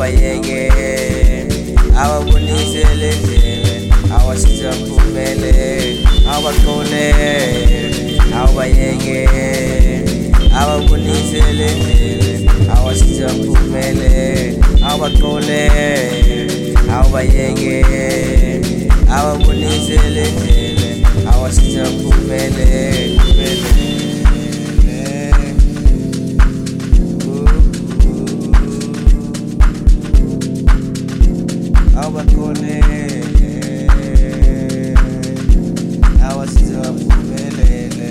awubayeke awabonise lendlela awasiza phumele awaqole awubayeke awabonise lendlela awasiza phumele awaqole awubayeke awabonise lendlela awasiza phumele awaqole awasiza phumele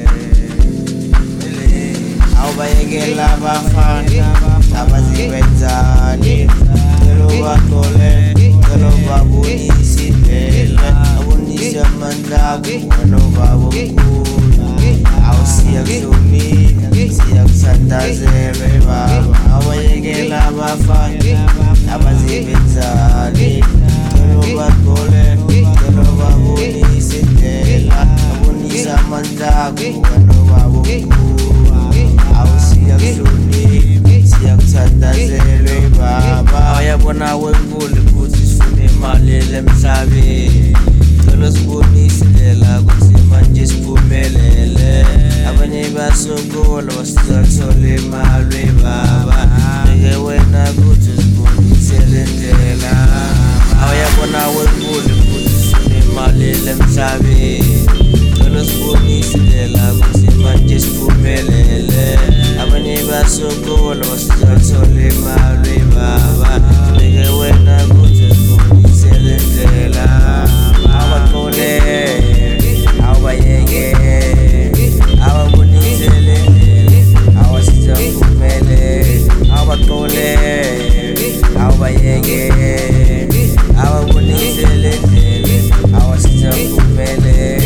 awubayekela abafana abazibenzani baqole babonise indlela abonise amandla wena babo mkhulu awusiyakuhlonipha siyakusathazelwe baba awubayekela abafana abazibenzani baqole babonise indlela abonise amandla wena babo mkhulu awusiyakuhlonipha siyakusathazelwe baba ayabona wenkulu futhi sifuna imali emhlabeni cela sibonise indlela ukuthi manje siphumelele abanye basokola basizathola imali baba ngeke wena kuthi sibonise le ndlela ayabona wenkulu futhi sifuna imali emhlabeni cela sibonise indlela ukuthi manje siphumelele abanye basokola basizathola imali baba ngeke wena kuthi sibonise le ndlela awaqole awubayeke awabonise le ndlela awasiza phumele awaqole awubayeke awabonise le ndlela awasiza phumele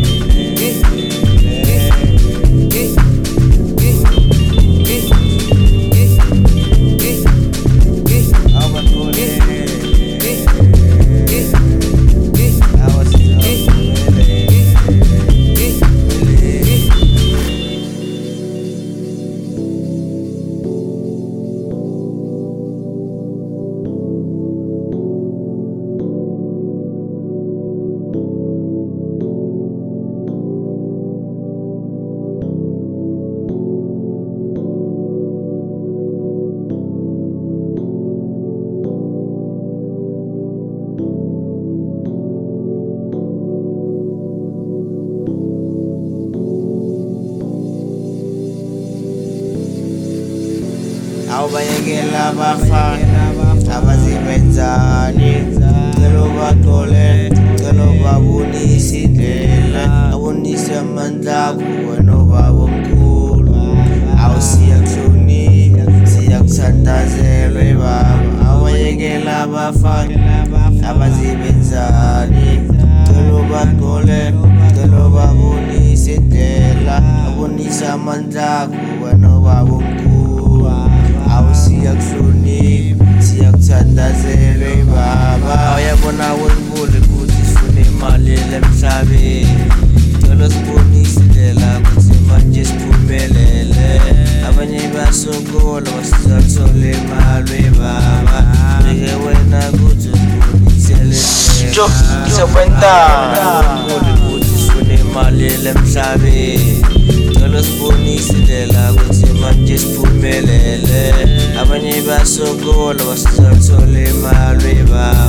awubayekela abafana abazibenzani baqole babonise indlela abonise amandla wena babo mkhulu awusiyakuhlonipha siyakusathazelwe baba awubayekela abafana abazibenzani baqole babonise indlela abonise amandla wena babo mkhulu awusiyakuhlonipha siyakusathazelwe baba ayabona wenkulu futhi sifuna imali emhlabeni cela sibonise indlela ukuthi manje siphumelele abanye basokola basizathola imali baba ngeke wena kuthi sibonise le ndlela wenkulu futhi sifuna imali emhlabeni cela sibonise indlela ukuthi manje siphumelele abanye basokola basizathola imali baba